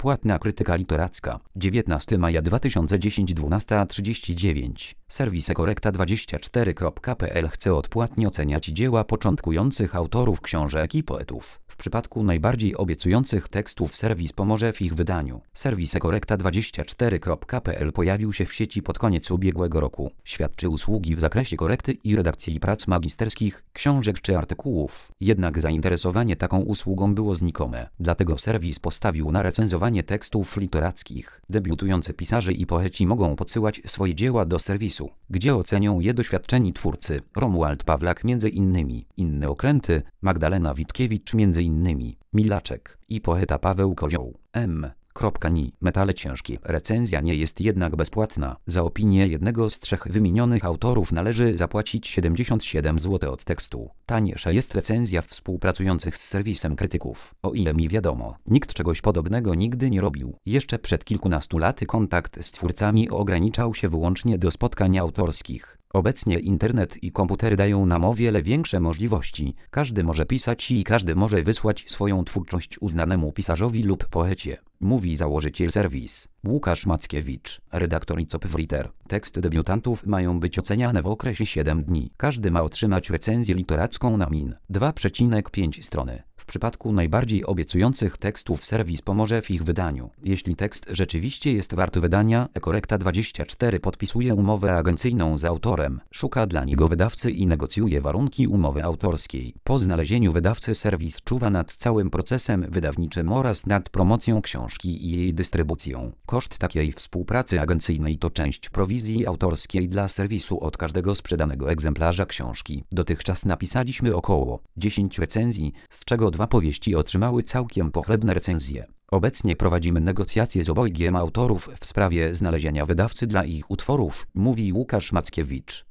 Płatna krytyka literacka. 19 maja 2010 12:39. Serwis ekorekta24.pl chce odpłatnie oceniać dzieła początkujących autorów książek i poetów. W przypadku najbardziej obiecujących tekstów serwis pomoże w ich wydaniu. Serwis ekorekta24.pl pojawił się w sieci pod koniec ubiegłego roku. Świadczy usługi w zakresie korekty i redakcji prac magisterskich, książek czy artykułów. Jednak zainteresowanie taką usługą było znikome. Dlatego serwis postawił na recenzowanie tekstów literackich. Debiutujący pisarze i poeci mogą podsyłać swoje dzieła do serwisu, gdzie ocenią je doświadczeni twórcy. Romuald Pawlak m.in., Inne okręty, Magdalena Witkiewicz m.in., Milaczek i poeta Paweł Kozioł. M.ni. Metale ciężkie. Recenzja nie jest jednak bezpłatna. Za opinię jednego z trzech wymienionych autorów należy zapłacić 77 zł od tekstu. Taniejsza jest recenzja współpracujących z serwisem krytyków. O ile mi wiadomo, nikt czegoś podobnego nigdy nie robił. Jeszcze przed kilkunastu laty kontakt z twórcami ograniczał się wyłącznie do spotkań autorskich. Obecnie internet i komputery dają nam o wiele większe możliwości. Każdy może pisać i każdy może wysłać swoją twórczość uznanemu pisarzowi lub poecie, mówi założyciel serwis, Łukasz Mackiewicz, redaktor i copywriter. Teksty debiutantów mają być oceniane w okresie 7 dni. Każdy ma otrzymać recenzję literacką na min. 2,5 strony. W przypadku najbardziej obiecujących tekstów serwis pomoże w ich wydaniu. Jeśli tekst rzeczywiście jest wart wydania, Ekorekta24 podpisuje umowę agencyjną z autorem, szuka dla niego wydawcy i negocjuje warunki umowy autorskiej. Po znalezieniu wydawcy serwis czuwa nad całym procesem wydawniczym oraz nad promocją książki i jej dystrybucją. Koszt takiej współpracy agencyjnej to część prowizji autorskiej dla serwisu od każdego sprzedanego egzemplarza książki. Dotychczas napisaliśmy około 10 recenzji, z czego 2 powieści otrzymały całkiem pochlebne recenzje. Obecnie prowadzimy negocjacje z obojgiem autorów w sprawie znalezienia wydawcy dla ich utworów, mówi Łukasz Mackiewicz.